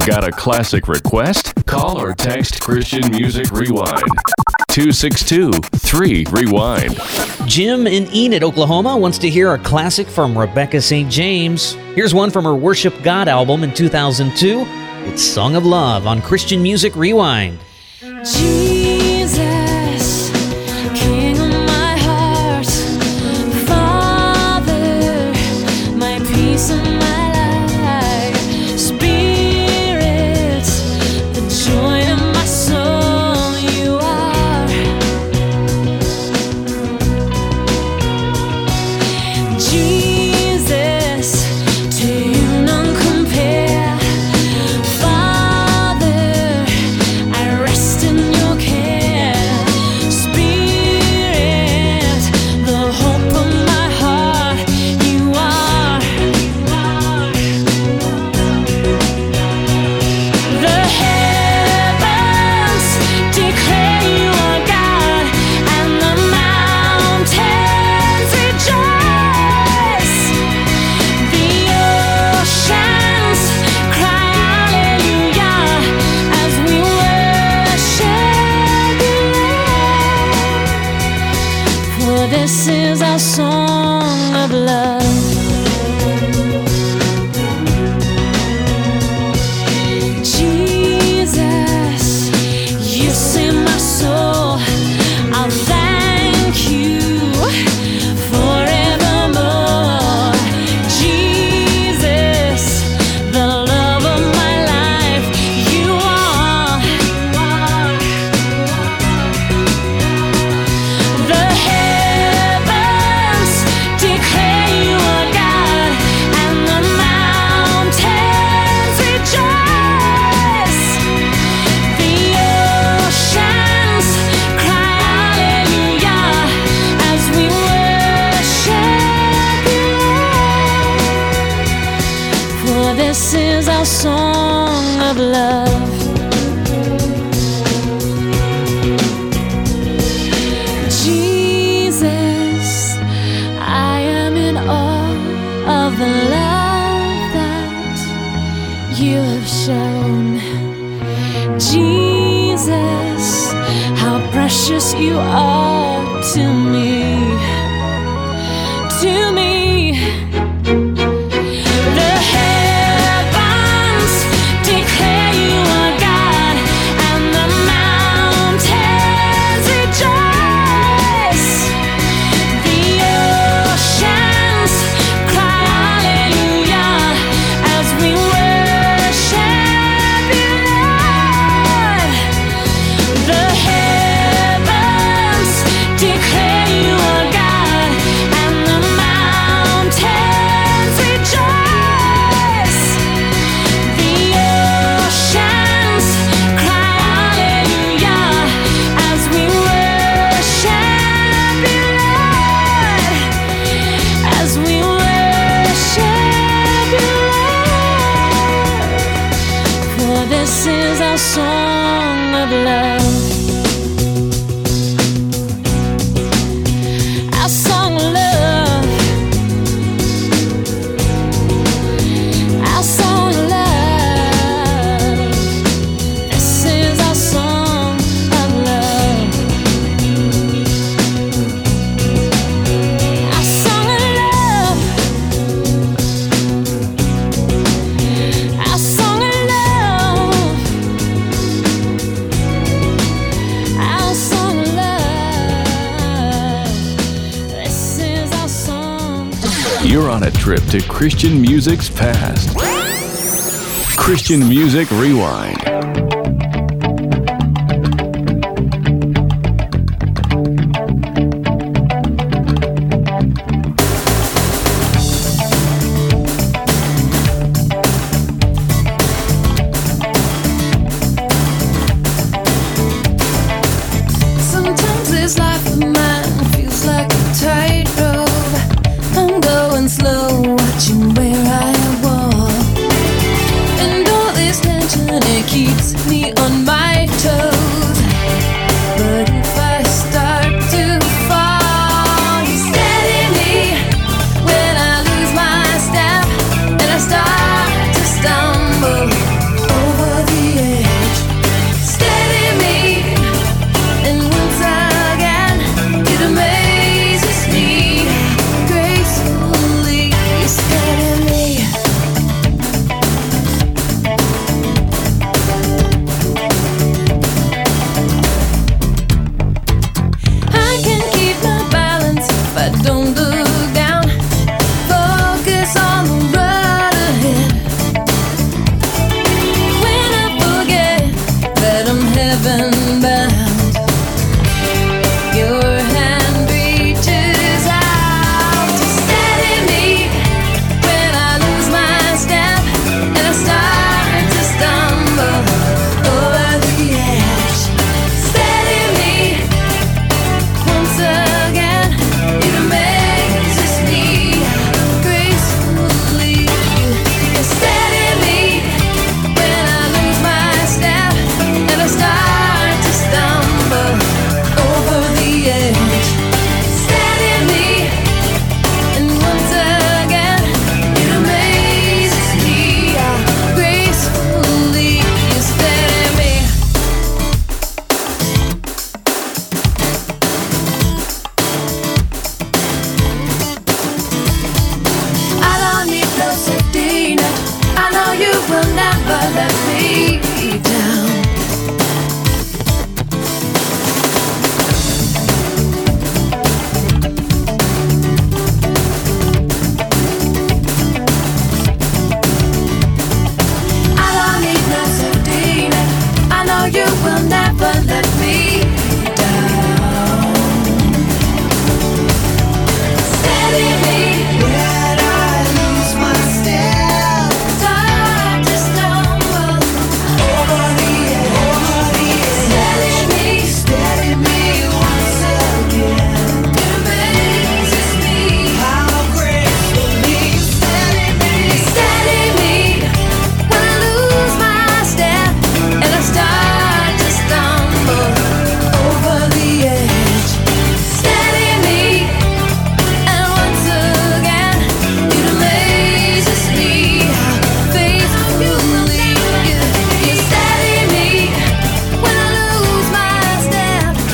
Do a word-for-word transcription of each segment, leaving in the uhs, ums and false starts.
Got a classic request? Call or text Christian Music Rewind. two six two, three, rewind. Jim in Enid, Oklahoma wants to hear a classic from Rebecca Saint James. Here's one from her Worship God album in two thousand two. It's Song of Love on Christian Music Rewind. Jesus, King of my heart, Father, my peace and my life, Spirit, the joy of my soul, you are. Jesus, to you none compare. Father, I rest in your care. Spirit, the hope of my heart, you are. The heavens declare you are God, and the mountains rejoice. The oceans cry hallelujah as we worship you, Lord. For this is our song of love. Jesus, you save my soul. I'll thank you forevermore. Jesus, the love of my life, you are. The heavens declare you are God, and the mountains rejoice. The oceans cry hallelujah as we worship you, Lord. For this is our song of love. Jesus, I am in awe of the love that you have shown. Jesus, how precious you are to me, to me. The heavens declare you are God, and the mountains rejoice. The oceans cry hallelujah as we worship you, Lord. The heavens declare you are God, and the mountains rejoice. The oceans cry hallelujah as we worship you, Lord. As we worship you, Lord. For this is our song of love. Our song of love. Our song of love. This is our song of love. Our song of love. Our song of love. Our song of love. This is our song. You're on a trip to Christian music's past. Christian Music Rewind. Sometimes this life of mine feels like a tightrope. I'm going slow, watching where I walk. And all this tension, it keeps me on my toes. But if I start to fall, you steady me when I lose my step and I start to stumble.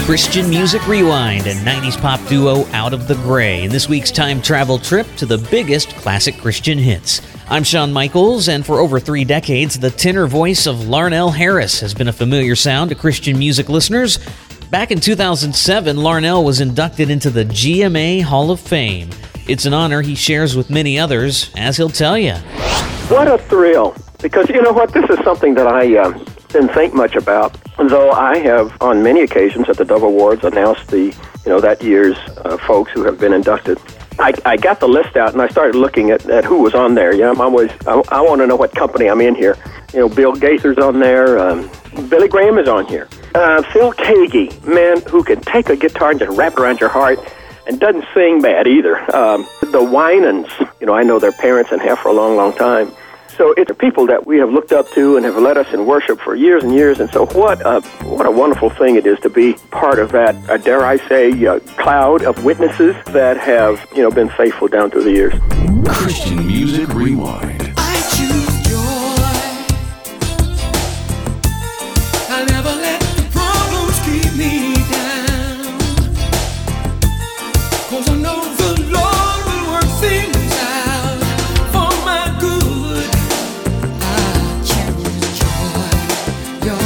Christian Music Rewind and nineties pop duo Out of the Gray in this week's time travel trip to the biggest classic Christian hits. I'm Shawn Michaels, and for over three decades, the tenor voice of Larnell Harris has been a familiar sound to Christian music listeners. Back in two thousand seven, Larnell was inducted into the G M A Hall of Fame. It's an honor he shares with many others, as he'll tell you. What a thrill. Because, you know what, this is something that I uh, didn't think much about, though I have, on many occasions at the Dove Awards, announced the, you know, that year's uh, folks who have been inducted. I, I got the list out, and I started looking at, at who was on there. Yeah, I'm always, I, I want to know what company I'm in here. You know, Bill Gaither's on there. Um, Billy Graham is on here. Uh, Phil Keaggy, man who can take a guitar and just wrap it around your heart and doesn't sing bad either. Um, the Winans, you know, I know their parents and have for a long, long time. So it's people that we have looked up to and have led us in worship for years and years. And so what a, what a wonderful thing it is to be part of that, uh, dare I say, uh, cloud of witnesses that have, you know, been faithful down through the years. Christian Music Rewind. I choose joy. I'll never let the problems keep me down. 'Cause I know the Lord will work things out for my good. I choose joy, joy.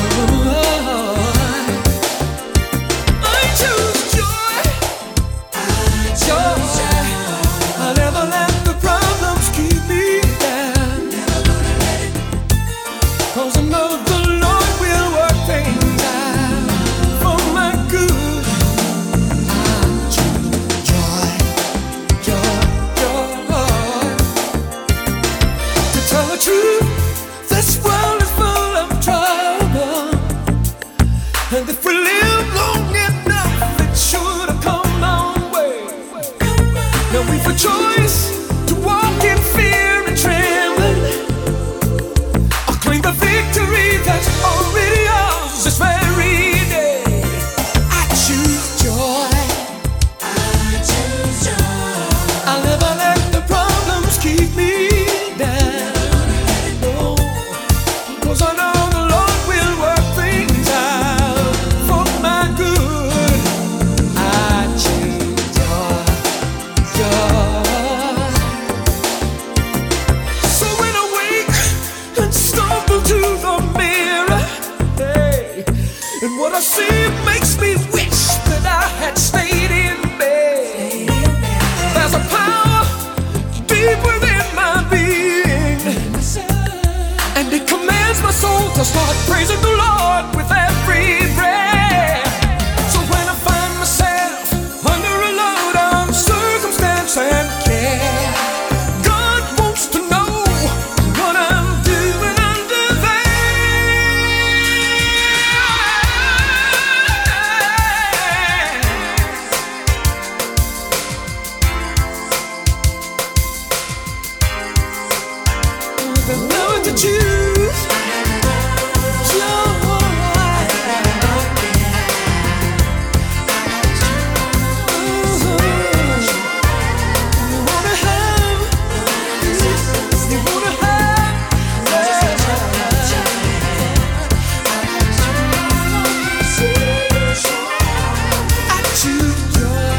I choose joy, joy. I'll never let the problems keep me down. 'Cause I know the Lord will work things out for my good. I choose joy, joy, joy. To tell the truth, this world is full of trouble, and if we live long enough, it should have come our way. Now we've a choice to walk in fear and trembling, or claim the victory that's already ours this very day. I choose joy. I choose joy. I'll never let the problems keep me down. No, 'cause I know the Lord will work things out for my good. I choose joy, joy. So when I wake and stumble to the mirror, hey, and what I see makes me wish that I had stayed in bed. There's a power deep within my being, and it commands my soul to start praising the Lord with every breath. So when I find myself under a load of circumstance and care, God wants to know what I'm doing under there. There's no one to choose. Joy. You wanna have, you wanna have, I choose joy.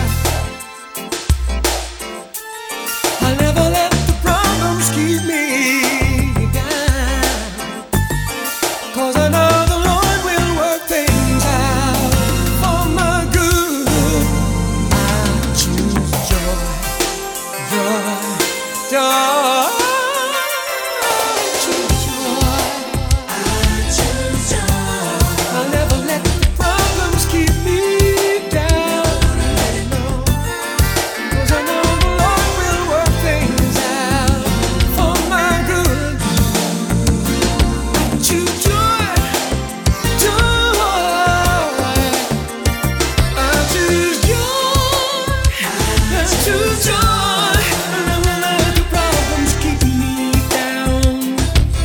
I'll never let the problems keep me down. 'Cause I know the Lord will work things out for my good. I choose joy, joy, joy. I choose joy. I choose joy. I'll never let the problems keep me down. 'Cause I know the Lord will work things out for my good. I choose joy, joy. I choose joy, I choose joy. I'll never let the problems keep me down.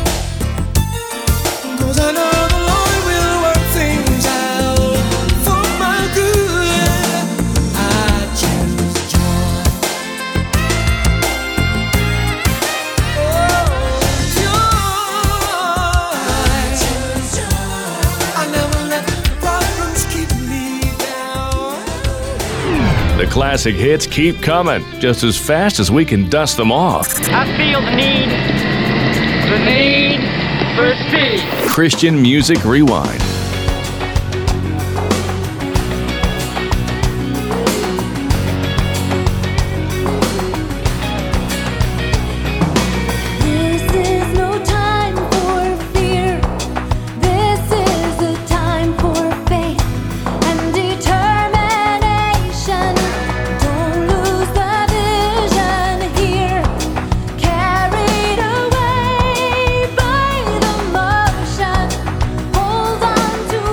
'Cause I know the Lord will work things out for my good. I choose joy. Oh, joy. classic hits keep coming, just as fast as we can dust them off. I feel the need, the need for speed. Christian Music Rewind. Hold on to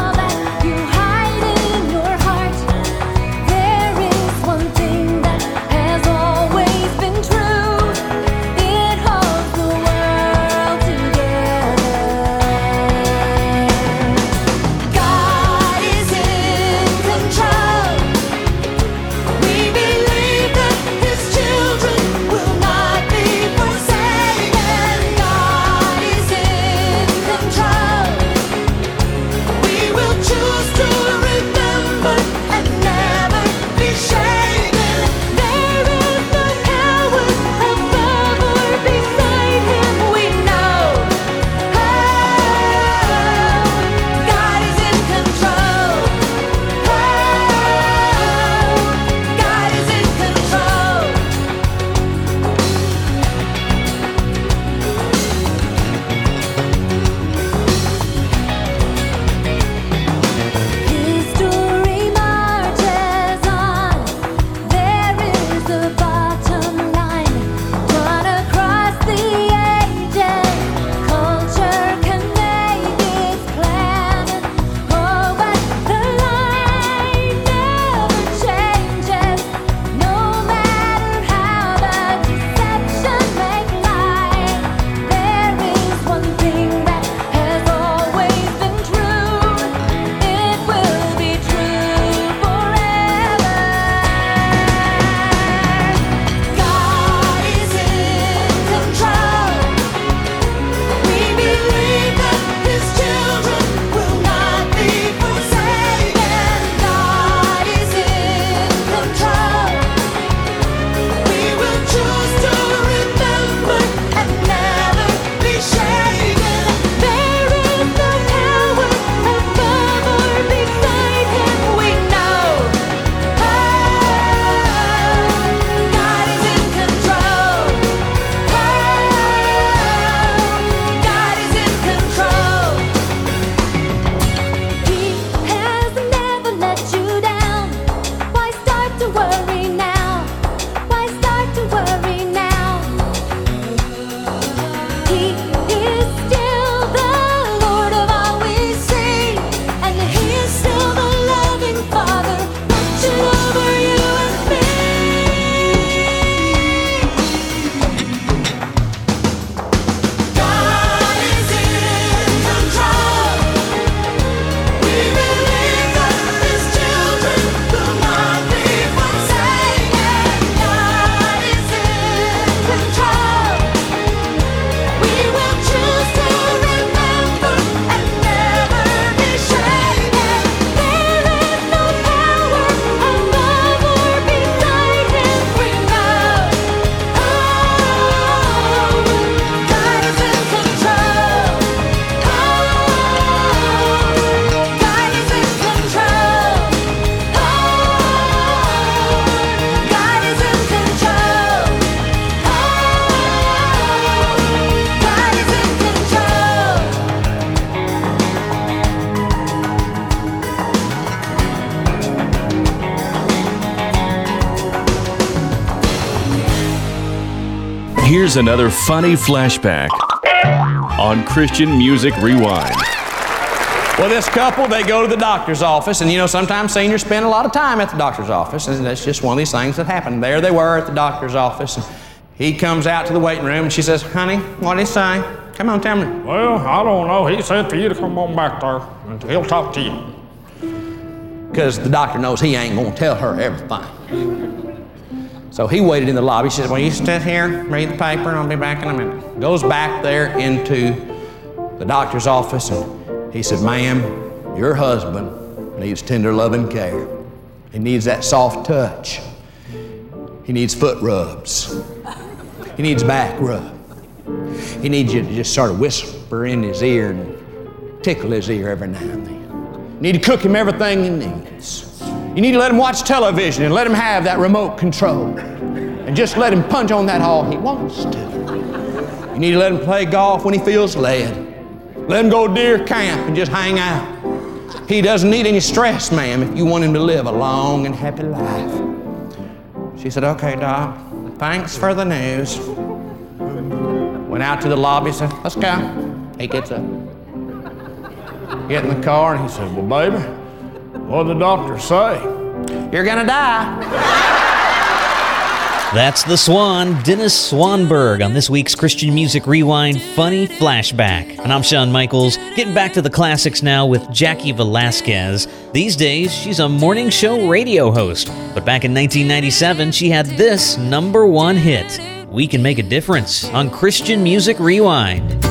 Here's another funny flashback on Christian Music Rewind. Well, this couple, they go to the doctor's office, and you know, sometimes seniors spend a lot of time at the doctor's office, and that's just one of these things that happen. There they were at the doctor's office, and he comes out to the waiting room, and she says, "Honey, what did he say? Come on, tell me." "Well, I don't know. He said for you to come on back there, and he'll talk to you." Because the doctor knows he ain't gonna tell her everything. So he waited in the lobby. She said, "Well, you sit here, read the paper, and I'll be back in a minute." Goes back there into the doctor's office, and he said, "Ma'am, your husband needs tender loving care." He needs that soft touch. He needs foot rubs. He needs back rub. He needs you to just sort of whisper in his ear and tickle his ear every now and then. You need to cook him everything he needs. You need to let him watch television and let him have that remote control. And just let him punch on that all he wants to. You need to let him play golf when he feels led. Let him go deer camp and just hang out. He doesn't need any stress, ma'am, if you want him to live a long and happy life. She said, okay, Doc, thanks for the news. Went out to the lobby, said, let's go. He gets up. Get in the car, and he said, well, baby, what did the doctor say? You're gonna die. That's the Swan, Dennis Swanberg, on this week's Christian Music Rewind Funny Flashback. And I'm Shawn Michaels, getting back to the classics now with Jackie Velasquez. These days, she's a morning show radio host. But back in nineteen ninety-seven, she had this number one hit, We Can Make a Difference, on Christian Music Rewind.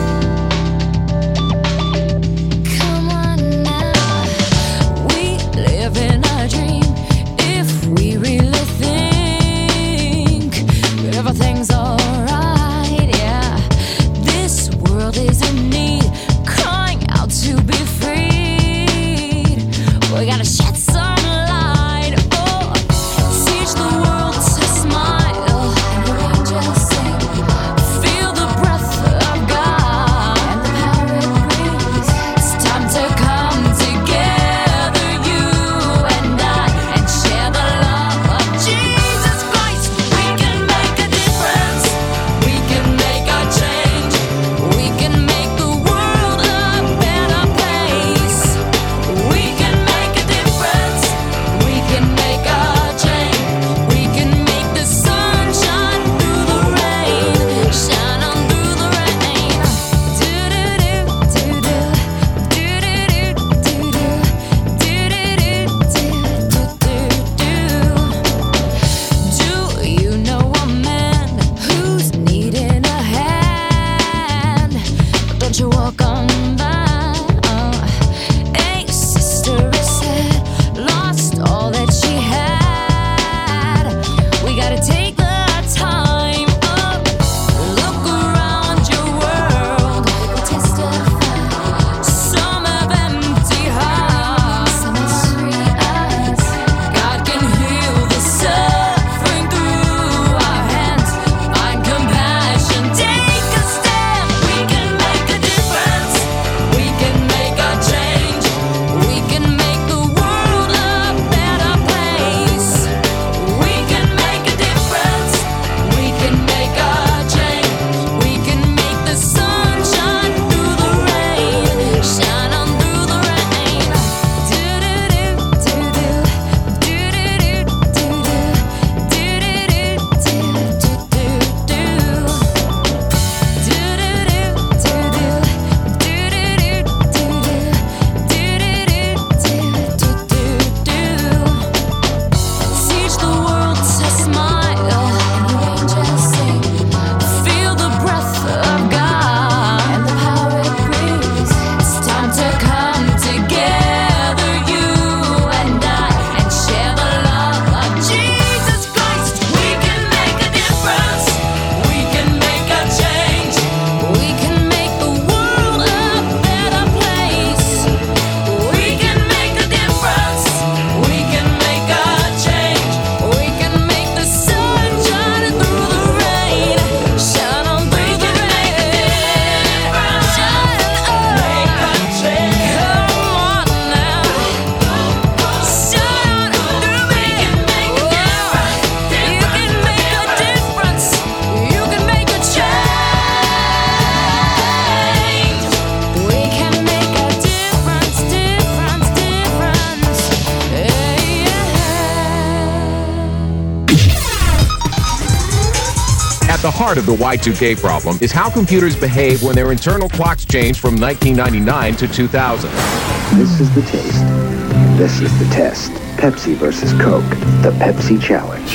At the heart of the Y two K problem is how computers behave when their internal clocks change from nineteen ninety-nine to two thousand. This is the taste. This is the test. Pepsi versus Coke. The Pepsi Challenge.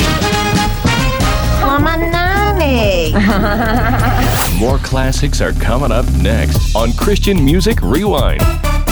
More classics are coming up next on Christian Music Rewind.